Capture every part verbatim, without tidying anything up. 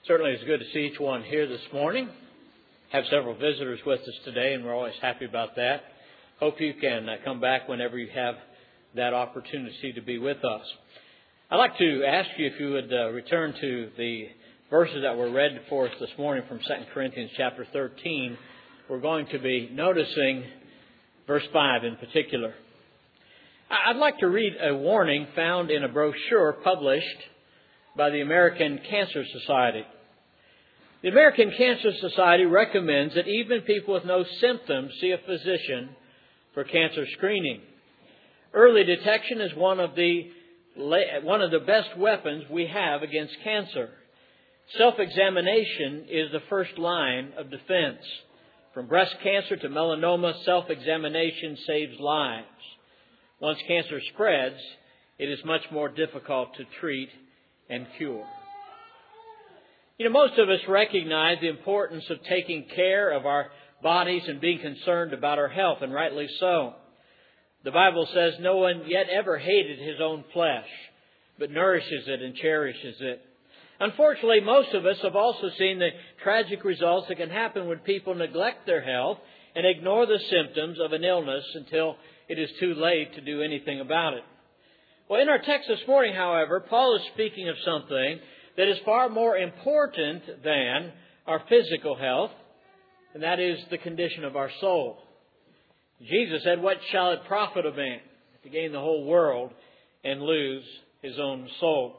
Certainly it's good to see each one here this morning. Have several visitors with us today, and we're always happy about that. Hope you can uh, come back whenever you have that opportunity to be with us. I'd like to ask you if you would uh, return to the verses that were read for us this morning from Second Corinthians chapter thirteen. We're going to be noticing verse five in particular. I'd like to read a warning found in a brochure published by the American Cancer Society. The American Cancer Society recommends that even people with no symptoms see a physician for cancer screening. Early detection is one of the one of the best weapons we have against cancer. Self-examination is the first line of defense. From breast cancer to melanoma, self-examination saves lives. Once cancer spreads, it is much more difficult to treat and cure. You know, most of us recognize the importance of taking care of our bodies and being concerned about our health, and rightly so. The Bible says no one yet ever hated his own flesh, but nourishes it and cherishes it. Unfortunately, most of us have also seen the tragic results that can happen when people neglect their health and ignore the symptoms of an illness until it is too late to do anything about it. Well, in our text this morning, however, Paul is speaking of something that is far more important than our physical health, and that is the condition of our soul. Jesus said, "What shall it profit a man to gain the whole world and lose his own soul?"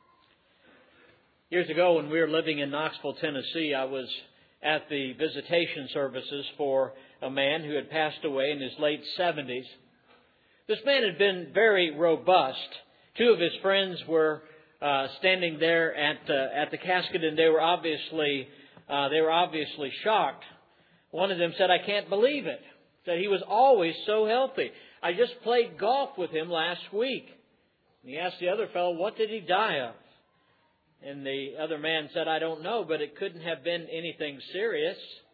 Years ago, when we were living in Knoxville, Tennessee, I was at the visitation services for a man who had passed away in his late seventies. This man had been very robust. Two of his friends were uh, standing there at uh, at the casket, and they were obviously uh, they were obviously shocked. One of them said, "I can't believe it." Said he was always so healthy. I just played golf with him last week. And he asked the other fellow, "What did he die of?" And the other man said, "I don't know, but it couldn't have been anything serious."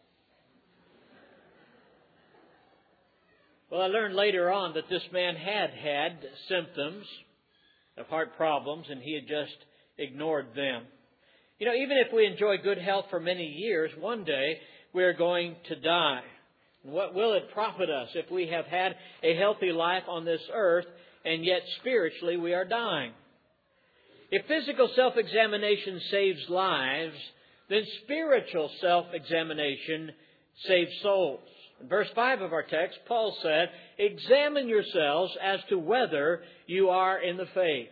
Well, I learned later on that this man had had symptoms of heart problems, and he had just ignored them. You know, even if we enjoy good health for many years, one day we are going to die. And what will it profit us if we have had a healthy life on this earth, and yet spiritually we are dying? If physical self-examination saves lives, then spiritual self-examination saves souls. In verse five of our text, Paul said, "Examine yourselves as to whether you are in the faith.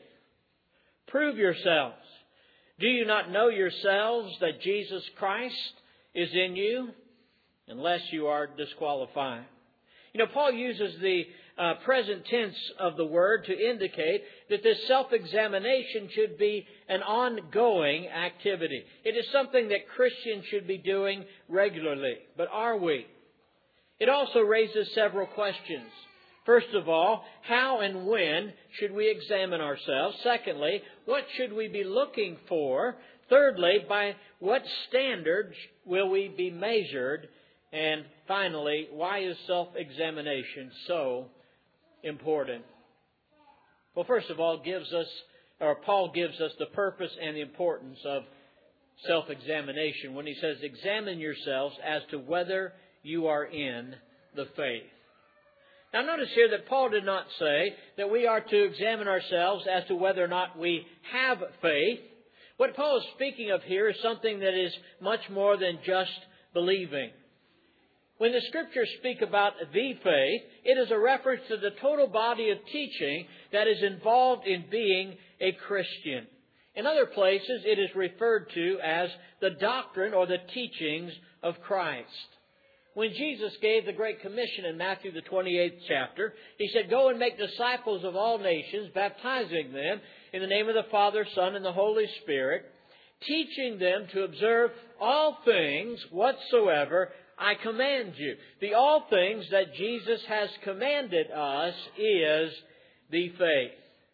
Prove yourselves. Do you not know yourselves that Jesus Christ is in you, unless you are disqualified?" You know, Paul uses the uh, present tense of the word to indicate that this self-examination should be an ongoing activity. It is something that Christians should be doing regularly. But are we? It also raises several questions. First of all, how and when should we examine ourselves? Secondly, what should we be looking for? Thirdly, by what standards will we be measured? And finally, why is self-examination so important? Well, first of all, gives us, or Paul gives us the purpose and the importance of self-examination when he says, "Examine yourselves as to whether you are in the faith." Now notice here that Paul did not say that we are to examine ourselves as to whether or not we have faith. What Paul is speaking of here is something that is much more than just believing. When the Scriptures speak about the faith, it is a reference to the total body of teaching that is involved in being a Christian. In other places, it is referred to as the doctrine or the teachings of Christ. When Jesus gave the Great Commission in Matthew the twenty-eighth chapter, He said, "Go and make disciples of all nations, baptizing them in the name of the Father, Son, and the Holy Spirit, teaching them to observe all things whatsoever I command you." The all things that Jesus has commanded us is the faith.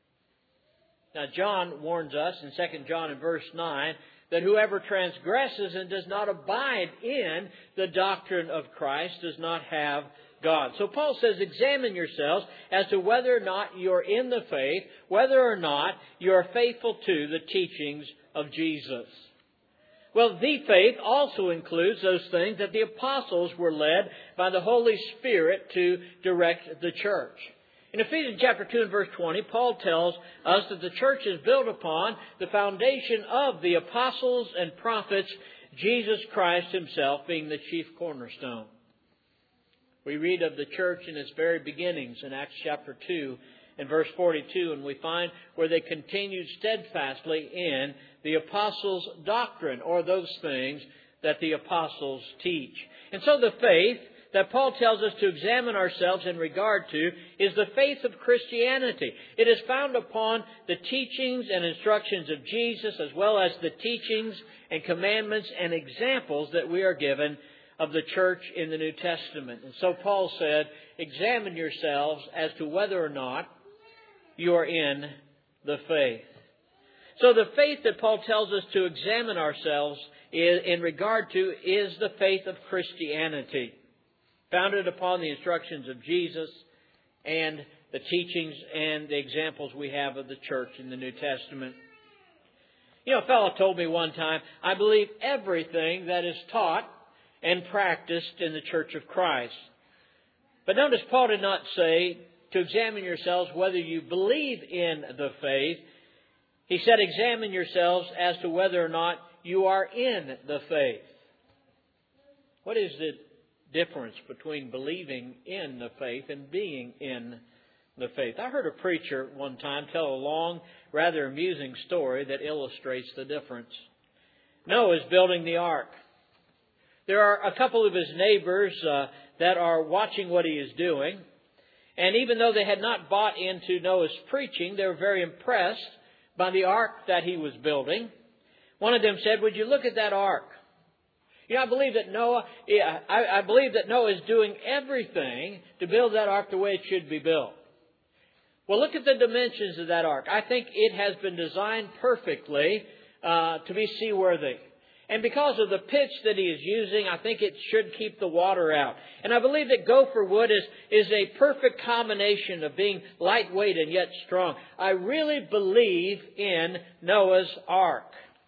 Now, John warns us in Second John in verse nine that whoever transgresses and does not abide in the doctrine of Christ does not have God. So Paul says, examine yourselves as to whether or not you're in the faith, whether or not you're faithful to the teachings of Jesus. Well, the faith also includes those things that the apostles were led by the Holy Spirit to direct the church. In Ephesians chapter two and verse twenty, Paul tells us that the church is built upon the foundation of the apostles and prophets, Jesus Christ Himself being the chief cornerstone. We read of the church in its very beginnings in Acts chapter two and verse forty-two, and we find where they continued steadfastly in the apostles' doctrine, or those things that the apostles teach. And so the faith that Paul tells us to examine ourselves in regard to is the faith of Christianity. It is found upon the teachings and instructions of Jesus, as well as the teachings and commandments and examples that we are given of the church in the New Testament. And so Paul said, examine yourselves as to whether or not you are in the faith. So the faith that Paul tells us to examine ourselves in regard to is the faith of Christianity, founded upon the instructions of Jesus and the teachings and the examples we have of the church in the New Testament. You know, a fellow told me one time, I believe everything that is taught and practiced in the Church of Christ. But notice Paul did not say to examine yourselves whether you believe in the faith. He said examine yourselves as to whether or not you are in the faith. What is the difference between believing in the faith and being in the faith? I heard a preacher one time tell a long, rather amusing story that illustrates the difference. Noah is building the ark. There are a couple of his neighbors uh, that are watching what he is doing. And even though they had not bought into Noah's preaching, they were very impressed by the ark that he was building. One of them said, would you look at that ark? You know, I believe that Noah, yeah, I, I believe that Noah is doing everything to build that ark the way it should be built. Well, look at the dimensions of that ark. I think it has been designed perfectly uh, to be seaworthy. And because of the pitch that he is using, I think it should keep the water out. And I believe that gopher wood is, is a perfect combination of being lightweight and yet strong. I really believe in Noah's ark.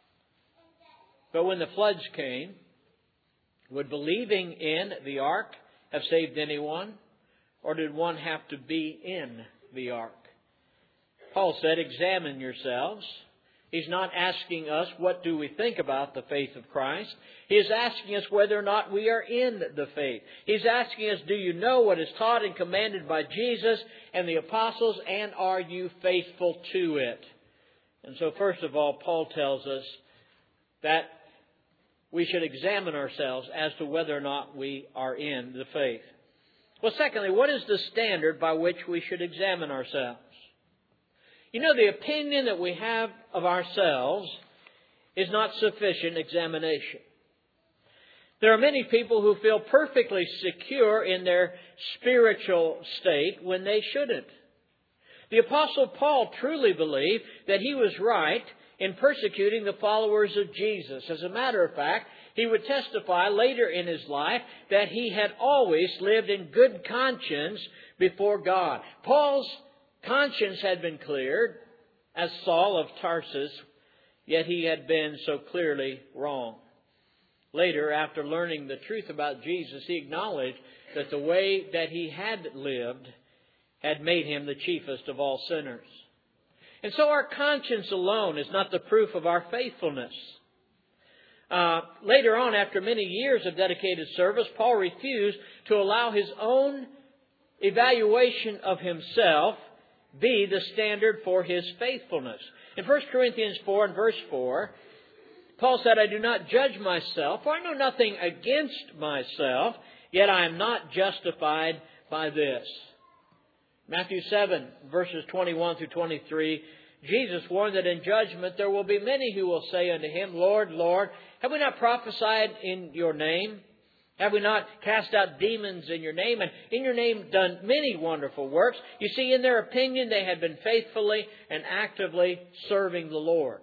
But when the floods came, would believing in the ark have saved anyone? Or did one have to be in the ark? Paul said, examine yourselves. He's not asking us what do we think about the faith of Christ. He is asking us whether or not we are in the faith. He's asking us, do you know what is taught and commanded by Jesus and the apostles, and are you faithful to it? And so first of all, Paul tells us that we should examine ourselves as to whether or not we are in the faith. Well, secondly, what is the standard by which we should examine ourselves? You know, the opinion that we have of ourselves is not sufficient examination. There are many people who feel perfectly secure in their spiritual state when they shouldn't. The Apostle Paul truly believed that he was right in persecuting the followers of Jesus. As a matter of fact, he would testify later in his life that he had always lived in good conscience before God. Paul's conscience had been cleared as Saul of Tarsus, yet he had been so clearly wrong. Later, after learning the truth about Jesus, he acknowledged that the way that he had lived had made him the chiefest of all sinners. And so our conscience alone is not the proof of our faithfulness. Uh, later on, after many years of dedicated service, Paul refused to allow his own evaluation of himself be the standard for his faithfulness. In First Corinthians four and verse four, Paul said, I do not judge myself, for I know nothing against myself, yet I am not justified by this. Matthew seven, verses twenty-one through twenty-three, Jesus warned that in judgment there will be many who will say unto him, Lord, Lord, have we not prophesied in your name? Have we not cast out demons in your name, and in your name done many wonderful works? You see, in their opinion, they had been faithfully and actively serving the Lord.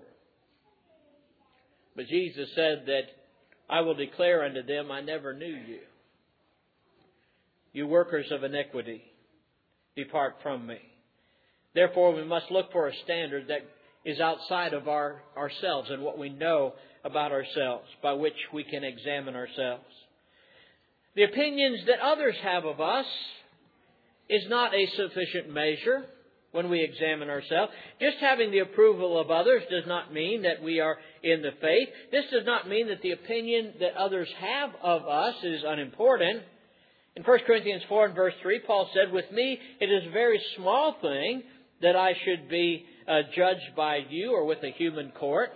But Jesus said that I will declare unto them, I never knew you. You workers of iniquity, depart from me. Therefore, we must look for a standard that is outside of our ourselves and what we know about ourselves, by which we can examine ourselves. The opinions that others have of us is not a sufficient measure when we examine ourselves. Just having the approval of others does not mean that we are in the faith. This does not mean that the opinion that others have of us is unimportant. In First Corinthians four and verse three, Paul said, "With me it is a very small thing that I should be uh, judged by you or with a human court."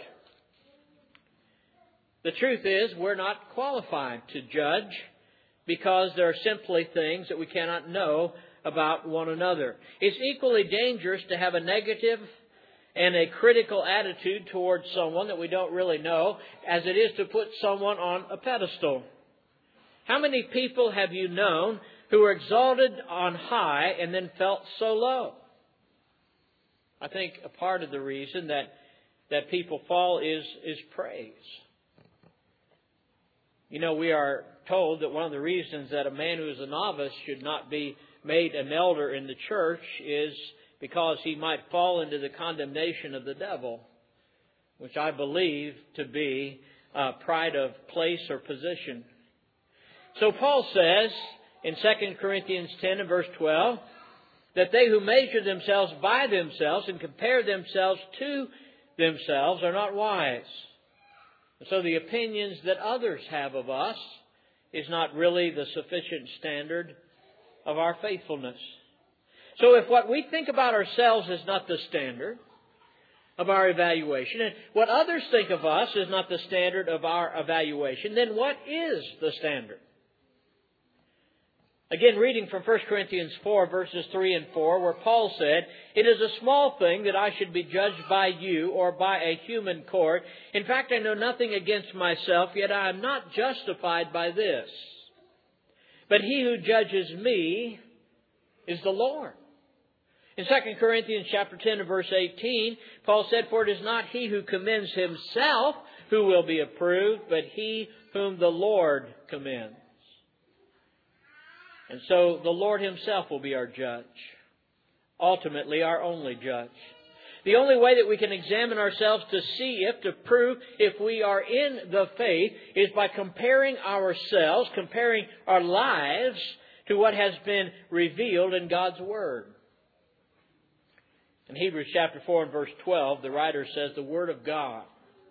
The truth is, we're not qualified to judge because there are simply things that we cannot know about one another. It's equally dangerous to have a negative and a critical attitude towards someone that we don't really know as it is to put someone on a pedestal. How many people have you known who were exalted on high and then felt so low? I think a part of the reason that, that people fall is, is praise. You know, we are told that one of the reasons that a man who is a novice should not be made an elder in the church is because he might fall into the condemnation of the devil, which I believe to be uh, pride of place or position. So Paul says in Second Corinthians ten and verse twelve that they who measure themselves by themselves and compare themselves to themselves are not wise. And so the opinions that others have of us is not really the sufficient standard of our faithfulness. So if what we think about ourselves is not the standard of our evaluation, and what others think of us is not the standard of our evaluation, then what is the standard? Again, reading from First Corinthians four, verses three and four, where Paul said, "It is a small thing that I should be judged by you or by a human court. In fact, I know nothing against myself, yet I am not justified by this. But he who judges me is the Lord." In Second Corinthians chapter ten and verse eighteen, Paul said, "For it is not he who commends himself who will be approved, but he whom the Lord commends." And so the Lord Himself will be our judge. Ultimately, our only judge. The only way that we can examine ourselves to see if, to prove if we are in the faith, is by comparing ourselves, comparing our lives to what has been revealed in God's Word. In Hebrews chapter four and verse twelve, the writer says, "The Word of God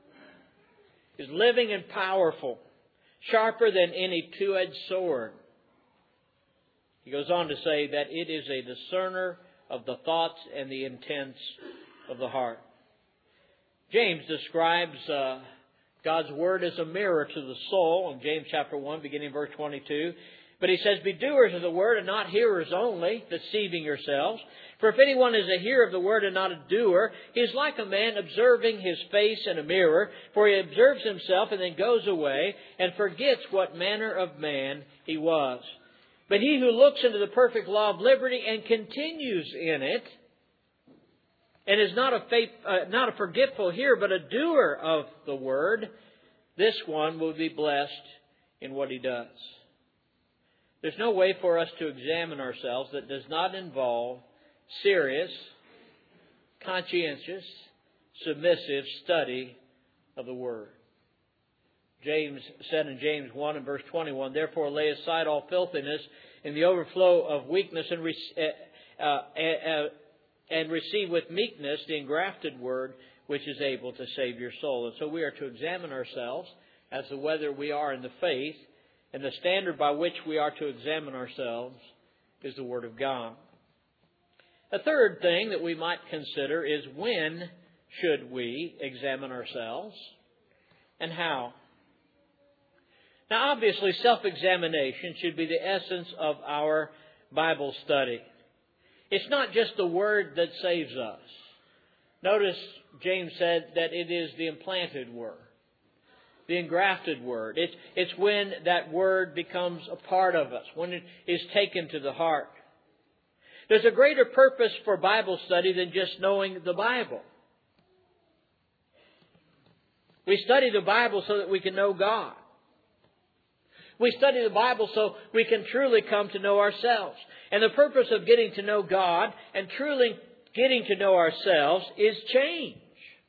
is living and powerful, sharper than any two-edged sword." He goes on to say that it is a discerner of the thoughts and the intents of the heart. James describes uh, God's Word as a mirror to the soul in James chapter one, beginning in verse twenty-two. But he says, "Be doers of the Word and not hearers only, deceiving yourselves. For if anyone is a hearer of the Word and not a doer, he is like a man observing his face in a mirror. For he observes himself and then goes away and forgets what manner of man he was. But he who looks into the perfect law of liberty and continues in it, and is not a, faith, uh, not a forgetful hearer, but a doer of the Word, this one will be blessed in what he does." There's no way for us to examine ourselves that does not involve serious, conscientious, submissive study of the Word. James said in James one and verse twenty-one, "Therefore lay aside all filthiness and the overflow of weakness and, re- uh, uh, uh, and receive with meekness the engrafted Word which is able to save your soul." And so we are to examine ourselves as to whether we are in the faith, and the standard by which we are to examine ourselves is the Word of God. A third thing that we might consider is, when should we examine ourselves and how? Now, obviously, self-examination should be the essence of our Bible study. It's not just the Word that saves us. Notice James said that it is the implanted Word, the engrafted Word. It's, it's when that Word becomes a part of us, when it is taken to the heart. There's a greater purpose for Bible study than just knowing the Bible. We study the Bible so that we can know God. We study the Bible so we can truly come to know ourselves. And the purpose of getting to know God and truly getting to know ourselves is change.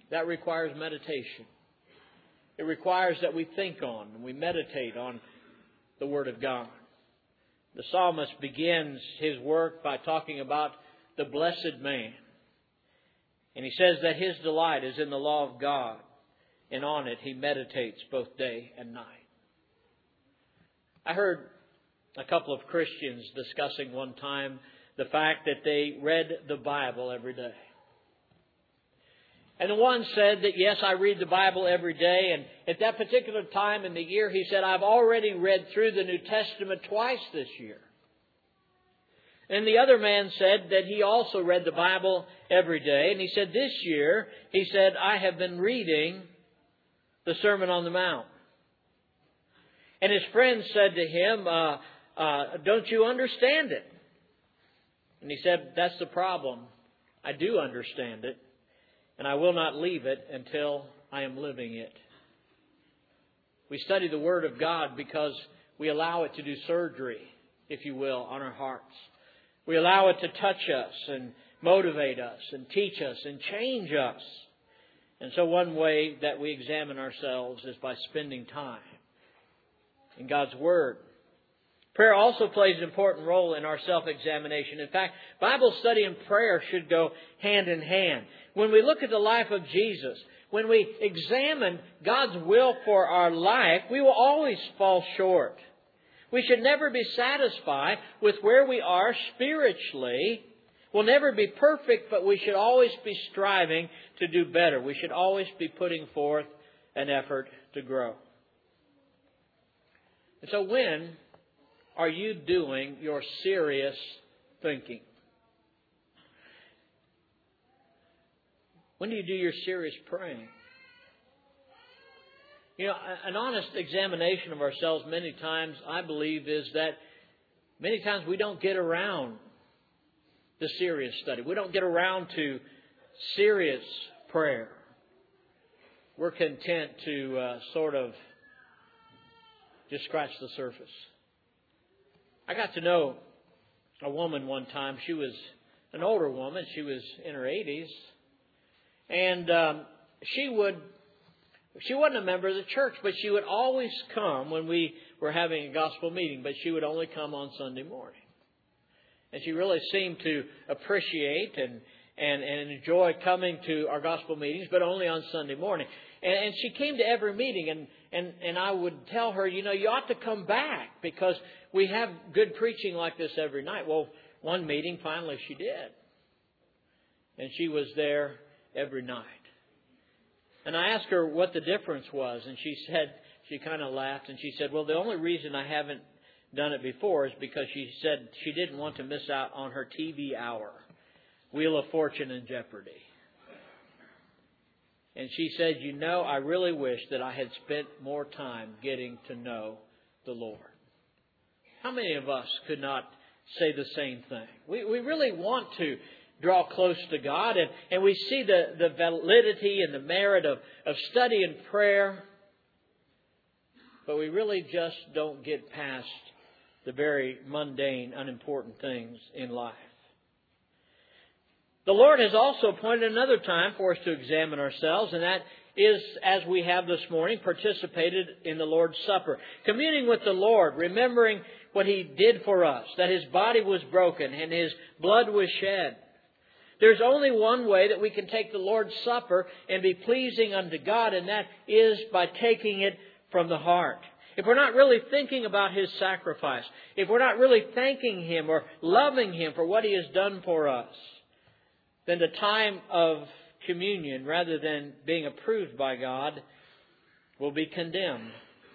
that requires meditation. It requires that we think on and we meditate on the Word of God. The psalmist begins his work by talking about the blessed man. And he says that his delight is in the law of God, and on it he meditates both day and night. I heard a couple of Christians discussing one time the fact that they read the Bible every day. And the one said that, yes, I read the Bible every day. And at that particular time in the year, he said, I've already read through the New Testament twice this year. And the other man said that he also read the Bible every day. And he said, this year, he said, I have been reading the Sermon on the Mount. And his friend said to him, uh, uh, don't you understand it? And he said, that's the problem. I do understand it. And I will not leave it until I am living it. We study the Word of God because we allow it to do surgery, if you will, on our hearts. We allow it to touch us and motivate us and teach us and change us. And so one way that we examine ourselves is by spending time in God's Word. Prayer also plays an important role in our self-examination. In fact, Bible study and prayer should go hand in hand. When we look at the life of Jesus, when we examine God's will for our life, we will always fall short. We should never be satisfied with where we are spiritually. We'll never be perfect, but we should always be striving to do better. We should always be putting forth an effort to grow. And so when are you doing your serious thinking? When do you do your serious praying? You know, an honest examination of ourselves many times, I believe, is that many times we don't get around the serious study. We don't get around to serious prayer. We're content to uh, sort of just scratch the surface. I got to know a woman one time. She was an older woman. She was in her eighties. And um, she would, she wasn't a member of the church, but she would always come when we were having a gospel meeting, but she would only come on Sunday morning. And she really seemed to appreciate and, and, and enjoy coming to our gospel meetings, but only on Sunday morning. And, and she came to every meeting, and, and, and I would tell her, you know, you ought to come back because we have good preaching like this every night. Well, one meeting, finally she did. And she was there every night. And I asked her what the difference was, and she said, she kind of laughed, and she said, well, the only reason I haven't done it before is because she said she didn't want to miss out on her T V hour, Wheel of Fortune and Jeopardy. And she said, you know, I really wish that I had spent more time getting to know the Lord. How many of us could not say the same thing? We, we really want to draw close to God, and, and we see the, the validity and the merit of, of study and prayer, but we really just don't get past the very mundane, unimportant things in life. The Lord has also appointed another time for us to examine ourselves, and that is, as we have this morning, participated in the Lord's Supper. Communing with the Lord, remembering what He did for us, that His body was broken and His blood was shed. There's only one way that we can take the Lord's Supper and be pleasing unto God, and that is by taking it from the heart. If we're not really thinking about His sacrifice, if we're not really thanking Him or loving Him for what He has done for us, then the time of communion, rather than being approved by God, will be condemned.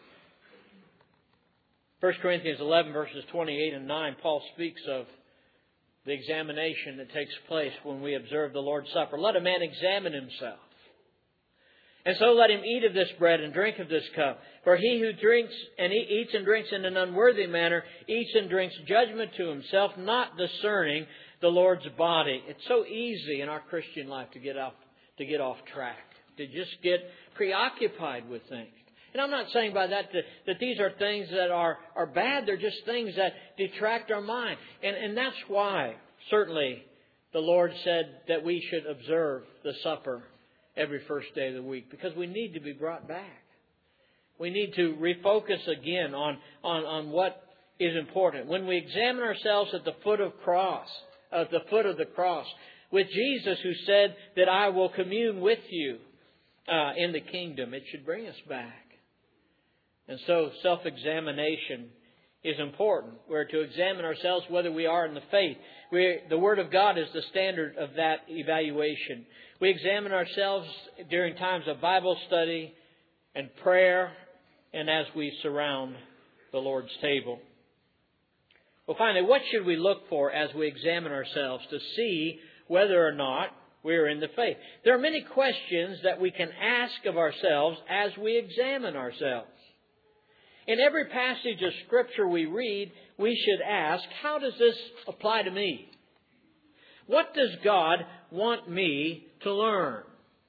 First Corinthians eleven, verses twenty-eight and nine, Paul speaks of the examination that takes place when we observe the Lord's Supper. Let a man examine himself. And so let him eat of this bread and drink of this cup. For he who drinks and he eats and drinks in an unworthy manner eats and drinks judgment to himself, not discerning the Lord's body. It's so easy in our Christian life to get off to get off track, to just get preoccupied with things. And I'm not saying by that that, that these are things that are, are bad. They're just things that detract our mind. And, and that's why, certainly, the Lord said that we should observe the supper every first day of the week because we need to be brought back. We need to refocus again on, on, on what is important. When we examine ourselves at the foot of cross, at the foot of the cross, with Jesus who said that I will commune with you uh, in the kingdom, it should bring us back. And so self-examination is important. We're to examine ourselves whether we are in the faith. We're, the Word of God is the standard of that evaluation. We examine ourselves during times of Bible study and prayer and as we surround the Lord's table. Well, finally, what should we look for as we examine ourselves to see whether or not we're in the faith? There are many questions that we can ask of ourselves as we examine ourselves. In every passage of Scripture we read, we should ask, how does this apply to me? What does God want me to learn?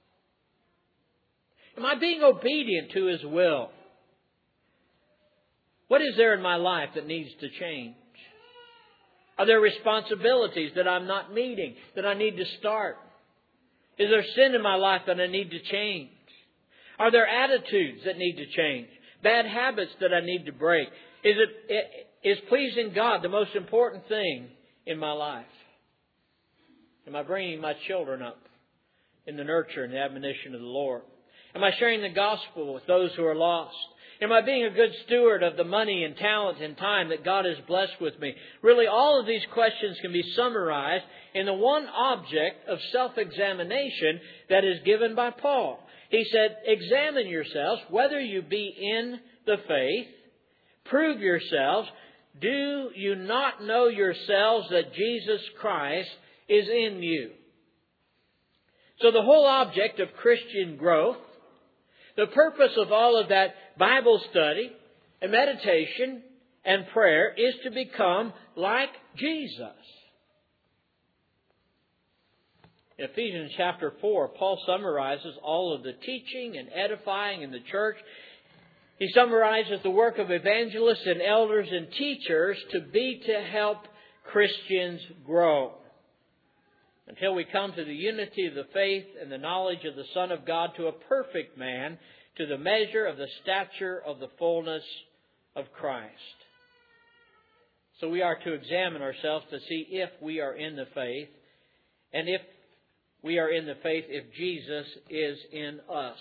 Am I being obedient to His will? What is there in my life that needs to change? Are there responsibilities that I'm not meeting, that I need to start? Is there sin in my life that I need to change? Are there attitudes that need to change? Bad habits that I need to break? Is it, is pleasing God the most important thing in my life? Am I bringing my children up in the nurture and the admonition of the Lord? Am I sharing the gospel with those who are lost? Am I being a good steward of the money and talent and time that God has blessed with me? Really, all of these questions can be summarized in the one object of self-examination that is given by Paul. He said, examine yourselves whether you be in the faith. Prove yourselves. Do you not know yourselves that Jesus Christ is in you? So the whole object of Christian growth, the purpose of all of that Bible study and meditation and prayer is to become like Jesus. In Ephesians chapter four, Paul summarizes all of the teaching and edifying in the church. He summarizes the work of evangelists and elders and teachers to be to help Christians grow until we come to the unity of the faith and the knowledge of the Son of God, to a perfect man, to the measure of the stature of the fullness of Christ. So we are to examine ourselves to see if we are in the faith, and if we are in the faith, if Jesus is in us.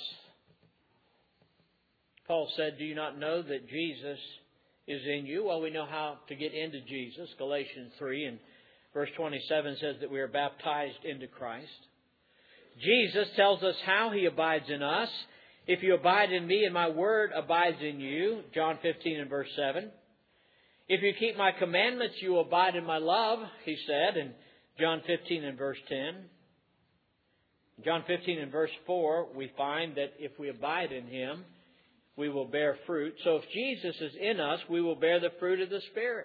Paul said, do you not know that Jesus is in you? Well, we know how to get into Jesus. Galatians three and verse twenty-seven says that we are baptized into Christ. Jesus tells us how He abides in us. If you abide in me and my word abides in you, John fifteen and verse seven. If you keep my commandments, you will abide in my love, He said in John fifteen and verse ten. John fifteen and verse four, we find that if we abide in Him, we will bear fruit. So if Jesus is in us, we will bear the fruit of the Spirit.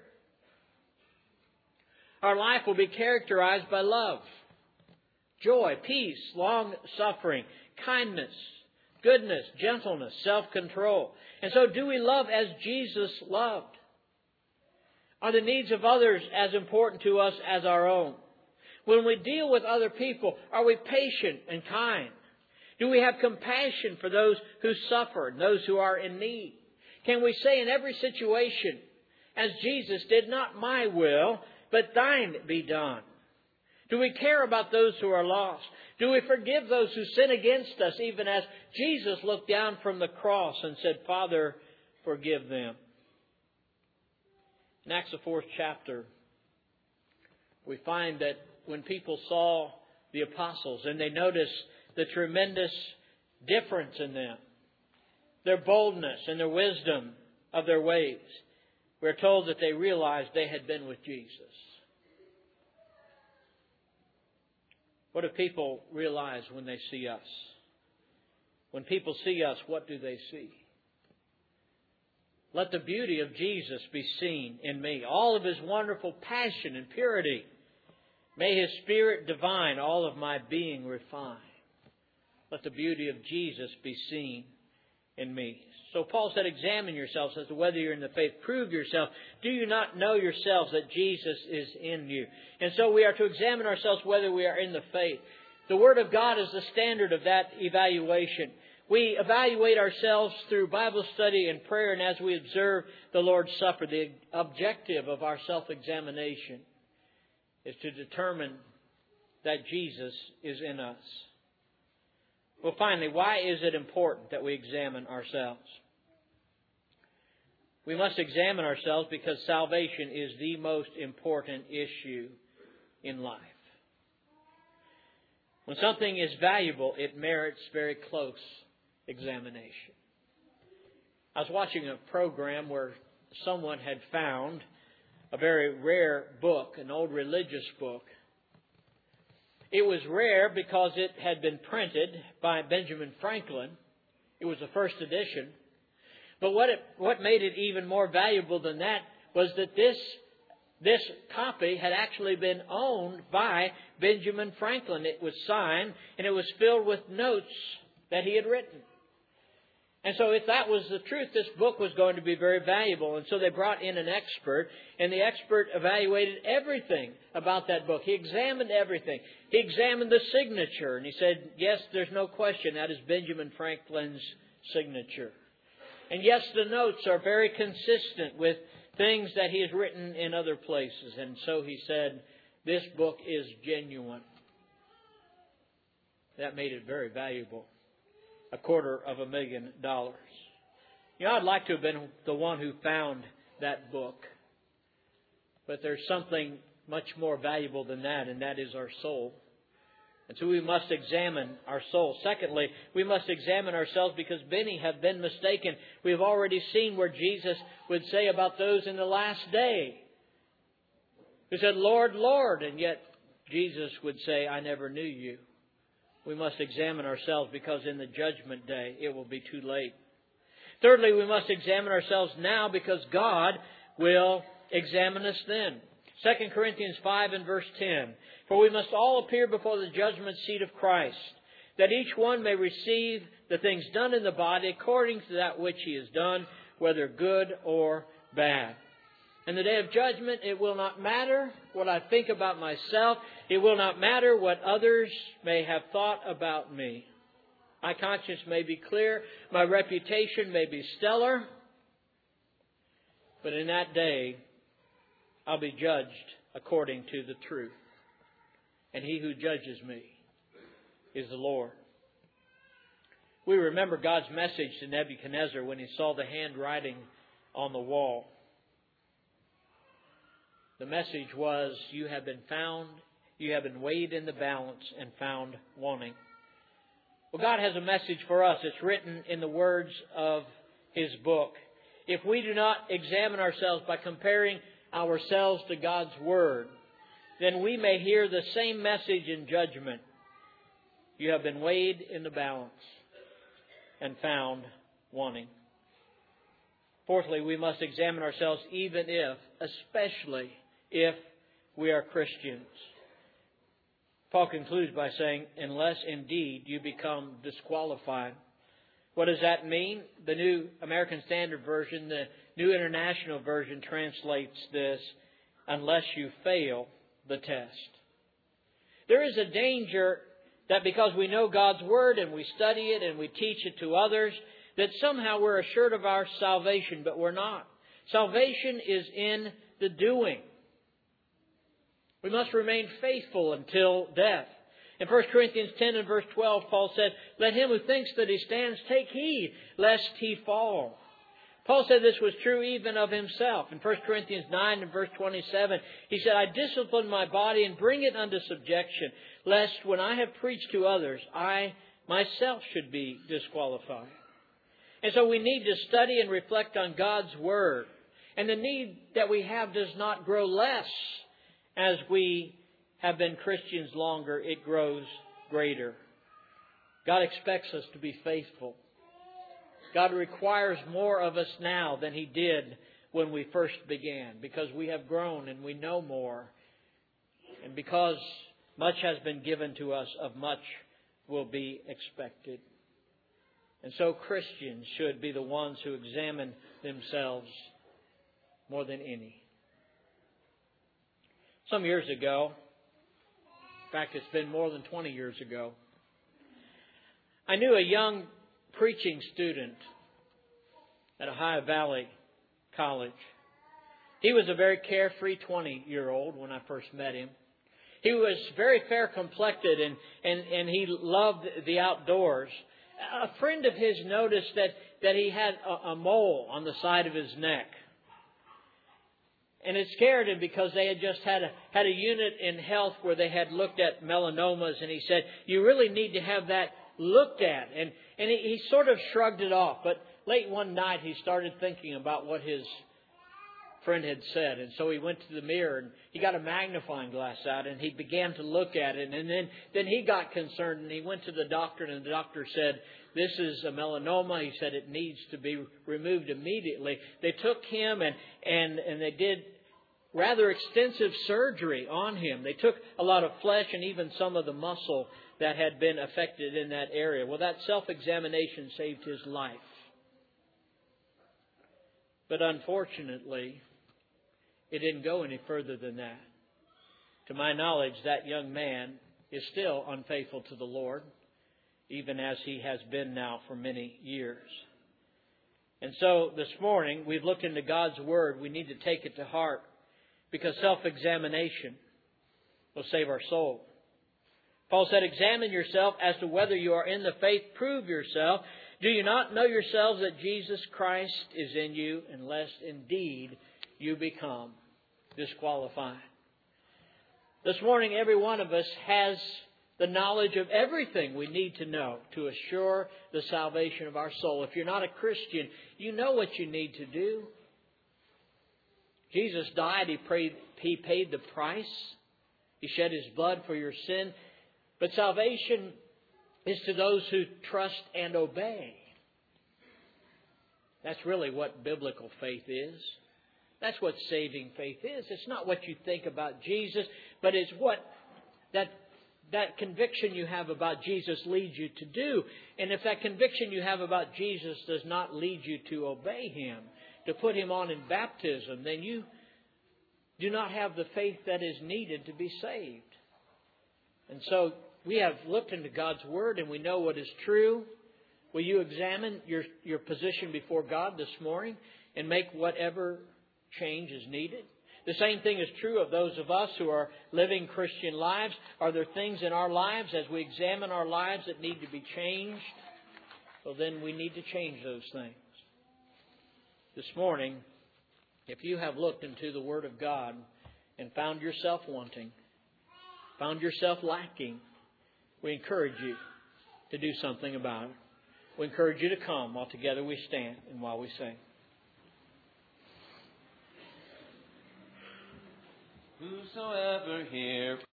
Our life will be characterized by love, joy, peace, long-suffering, kindness, goodness, gentleness, self-control. And so do we love as Jesus loved? Are the needs of others as important to us as our own? When we deal with other people, are we patient and kind? Do we have compassion for those who suffer and those who are in need? Can we say in every situation, as Jesus did, not my will, but thine be done? Do we care about those who are lost? Do we forgive those who sin against us, even as Jesus looked down from the cross and said, Father, forgive them? In Acts the fourth chapter, we find that when people saw the apostles and they noticed the tremendous difference in them, their boldness and their wisdom of their ways, we're told that they realized they had been with Jesus. What do people realize when they see us? When people see us, what do they see? Let the beauty of Jesus be seen in me, all of His wonderful passion and purity. May His Spirit divine all of my being refine. Let the beauty of Jesus be seen in me. So Paul said, examine yourselves as to whether you're in the faith. Prove yourself. Do you not know yourselves that Jesus is in you? And so we are to examine ourselves whether we are in the faith. The Word of God is the standard of that evaluation. We evaluate ourselves through Bible study and prayer, and as we observe the Lord's Supper, the objective of our self-examination is to determine that Jesus is in us. Well, finally, why is it important that we examine ourselves? We must examine ourselves because salvation is the most important issue in life. When something is valuable, it merits very close examination. I was watching a program where someone had found a very rare book, an old religious book. It was rare because it had been printed by Benjamin Franklin. It was the first edition. But what it, what made it even more valuable than that was that this, this copy had actually been owned by Benjamin Franklin. It was signed and it was filled with notes that he had written. And so if that was the truth, this book was going to be very valuable. And so they brought in an expert, and the expert evaluated everything about that book. He examined everything. He examined the signature, and he said, yes, there's no question, that is Benjamin Franklin's signature. And yes, the notes are very consistent with things that he has written in other places. And so he said, this book is genuine. That made it very valuable. A quarter of a million dollars. You know, I'd like to have been the one who found that book. But there's something much more valuable than that, and that is our soul. And so we must examine our soul. Secondly, we must examine ourselves because many have been mistaken. We have already seen where Jesus would say about those in the last day, who said, Lord, Lord, and yet Jesus would say, I never knew you. We must examine ourselves because in the judgment day it will be too late. Thirdly, we must examine ourselves now because God will examine us then. Second Corinthians five and verse ten. For we must all appear before the judgment seat of Christ, that each one may receive the things done in the body according to that which he has done, whether good or bad. In the day of judgment, it will not matter what I think about myself. It will not matter what others may have thought about me. My conscience may be clear. My reputation may be stellar. But in that day, I'll be judged according to the truth. And He who judges me is the Lord. We remember God's message to Nebuchadnezzar when he saw the handwriting on the wall. The message was, you have been found, you have been weighed in the balance and found wanting. Well, God has a message for us. It's written in the words of His book. If we do not examine ourselves by comparing ourselves to God's Word, then we may hear the same message in judgment. You have been weighed in the balance and found wanting. Fourthly, we must examine ourselves even if, especially if we are Christians. Paul concludes by saying, unless indeed you become disqualified. What does that mean? The New American Standard Version, the New International Version translates this, unless you fail the test. There is a danger that because we know God's Word and we study it and we teach it to others, that somehow we're assured of our salvation, but we're not. Salvation is in the doing. We must remain faithful until death. In First Corinthians ten and verse twelve, Paul said, let him who thinks that he stands take heed, lest he fall. Paul said this was true even of himself. In First Corinthians nine and verse twenty-seven, he said, I discipline my body and bring it unto subjection, lest when I have preached to others, I myself should be disqualified. And so we need to study and reflect on God's Word. And the need that we have does not grow less as we have been Christians longer. It grows greater. God expects us to be faithful. God requires more of us now than He did when we first began, because we have grown and we know more. And because much has been given to us, of much will be expected. And so Christians should be the ones who examine themselves more than any. Some years ago, fact, it's been more than twenty years ago. I knew a young preaching student at Ohio Valley College. He was a very carefree twenty-year-old when I first met him. He was very fair-complected and, and, and he loved the outdoors. A friend of his noticed that, that he had a, a mole on the side of his neck. And it scared him because they had just had a, had a unit in health where they had looked at melanomas. And he said, you really need to have that looked at. And, and he, he sort of shrugged it off. But late one night he started thinking about what his friend had said. And so he went to the mirror and he got a magnifying glass out and he began to look at it. And then, then he got concerned and he went to the doctor and the doctor said, this is a melanoma. He said it needs to be removed immediately. They took him and, and, and they did rather extensive surgery on him. They took a lot of flesh and even some of the muscle that had been affected in that area. Well, that self-examination saved his life. But unfortunately, it didn't go any further than that. To my knowledge, that young man is still unfaithful to the Lord, even as he has been now for many years. And so this morning, we've looked into God's Word. We need to take it to heart because self-examination will save our soul. Paul said, examine yourself as to whether you are in the faith. Prove yourself. Do you not know yourselves that Jesus Christ is in you, unless indeed you become disqualified? This morning, every one of us has the knowledge of everything we need to know to assure the salvation of our soul. If you're not a Christian, you know what you need to do. Jesus died. He paid, he paid the price. He shed His blood for your sin. But salvation is to those who trust and obey. That's really what biblical faith is. That's what saving faith is. It's not what you think about Jesus, but it's what that that conviction you have about Jesus leads you to do. And if that conviction you have about Jesus does not lead you to obey Him, to put Him on in baptism, then you do not have the faith that is needed to be saved. And so we have looked into God's Word and we know what is true. Will you examine your, your position before God this morning and make whatever change is needed? The same thing is true of those of us who are living Christian lives. Are there things in our lives as we examine our lives that need to be changed? Well, then we need to change those things. This morning, if you have looked into the Word of God and found yourself wanting, found yourself lacking, we encourage you to do something about it. We encourage you to come while together we stand and while we sing. Whosoever here